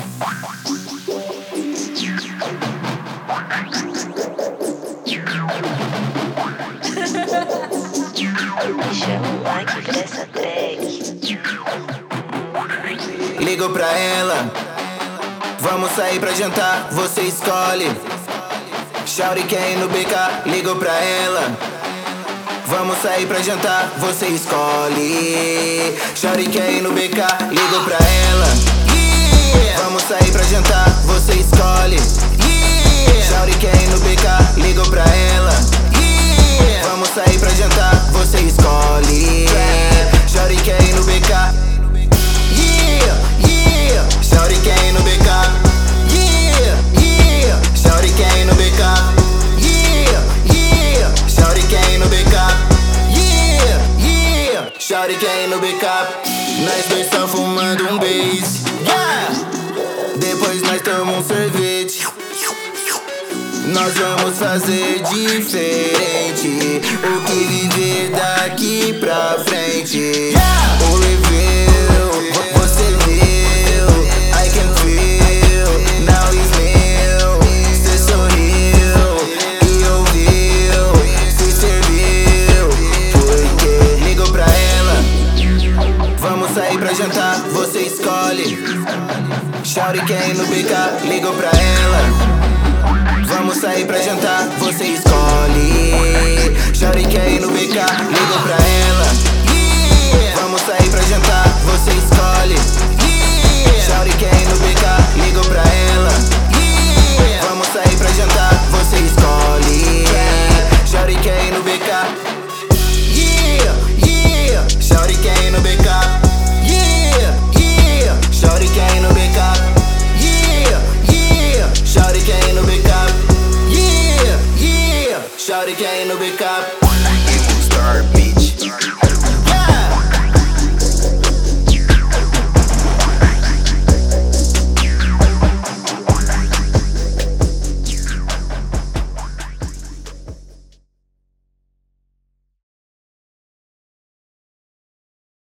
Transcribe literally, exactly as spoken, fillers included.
Chama o like pra essa track. Ligo pra ela, vamos sair pra jantar, você escolhe. Shawty quer ir no B K, ligo pra ela, vamos sair pra jantar, você escolhe. Shawty quer ir no B K, ligo pra ela, yeah. Vamos sair pra jantar, você escolhe, yeah. Shawty quer ir no B K, ligo pra ela, yeah. Vamos sair pra jantar, você escolhe. Shawty quer ir no B K, yeah, yeah. Shawty quer ir no B K, yeah, yeah. Shawty quer ir no B K, yeah, yeah. Shawty quer ir no B K, yeah, yeah. Shawty quer ir no B K. Nós dois só fumando um base, yeah. Depois nós tomamos um sorvete. Nós vamos fazer diferente, o que viver daqui pra frente, yeah. O leveu, você viu, I can feel, now is meu. Cê sorriu e ouviu, se serviu, porque ligo pra ela, vamos sair pra jantar, você escolhe. Shawty quer ir no B K, ligo pra ela, vamos sair pra jantar, você escolhe. Shawty quer ir no B K, ligo pra ela, yeah. Vamos sair pra jantar, você escolhe, yeah. Shawty quer ir no B K, ligo pra ela, yeah. Vamos sair pra jantar, você escolhe, yeah. Shawty quer ir no B K, yeah, yeah. Shawty quer ir no B K, yeah, yeah. Shawty quer ir no B K, yeah, yeah. Shawty quer ir no B K, yeah, yeah. Shawty quer ir no B K. You gon' start, bitch.